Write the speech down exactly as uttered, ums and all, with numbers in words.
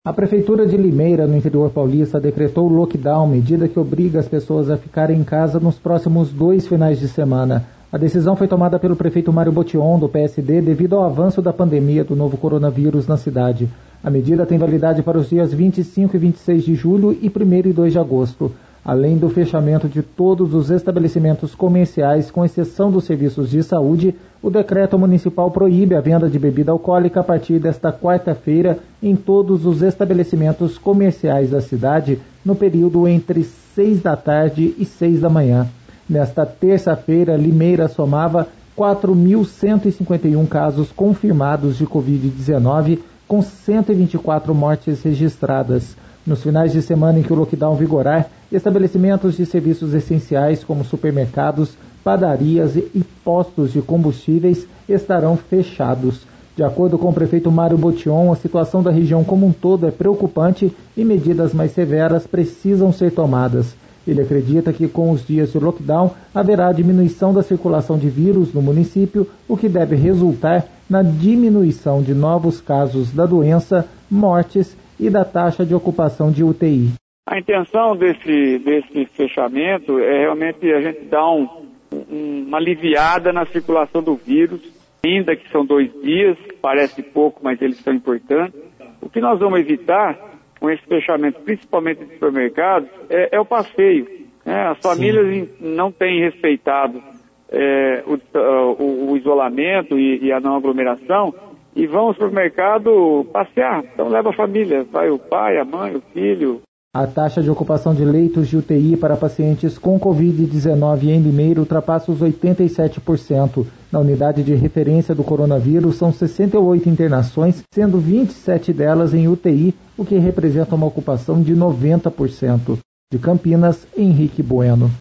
A Prefeitura de Limeira, no interior paulista, decretou o lockdown, medida que obriga as pessoas a ficarem em casa nos próximos dois finais de semana. A decisão foi tomada pelo prefeito Mário Botion, do P S D, devido ao avanço da pandemia do novo coronavírus na cidade. A medida tem validade para os dias vinte e cinco e vinte e seis de julho e primeiro e dois de agosto, além do fechamento de todos os estabelecimentos comerciais, com exceção dos serviços de saúde. O decreto municipal proíbe a venda de bebida alcoólica a partir desta quarta-feira em todos os estabelecimentos comerciais da cidade, no período entre seis da tarde e seis da manhã. Nesta terça-feira, Limeira somava quatro mil cento e cinquenta e um casos confirmados de covid dezenove, com cento e vinte e quatro mortes registradas. Nos finais de semana em que o lockdown vigorar, estabelecimentos de serviços essenciais como supermercados, padarias e postos de combustíveis estarão fechados. De acordo com o prefeito Mário Botion, a situação da região como um todo é preocupante e medidas mais severas precisam ser tomadas. Ele acredita que com os dias de lockdown haverá diminuição da circulação de vírus no município, o que deve resultar na diminuição de novos casos da doença, mortes e da taxa de ocupação de U T I. A intenção desse, desse fechamento é realmente a gente dar um, um, uma aliviada na circulação do vírus, ainda que são dois dias, parece pouco, mas eles são importantes. O que nós vamos evitar com esse fechamento, principalmente de supermercados, é, é o passeio. Né? As famílias Sim. não têm respeitado é, o, o, o isolamento e, e a não aglomeração, e vão ao supermercado passear. Então leva a família, vai o pai, a mãe, o filho. A taxa de ocupação de leitos de U T I para pacientes com covid dezenove em Limeira ultrapassa os oitenta e sete por cento. Na unidade de referência do coronavírus são sessenta e oito internações, sendo vinte e sete delas em U T I, o que representa uma ocupação de noventa por cento. De Campinas, Henrique Bueno.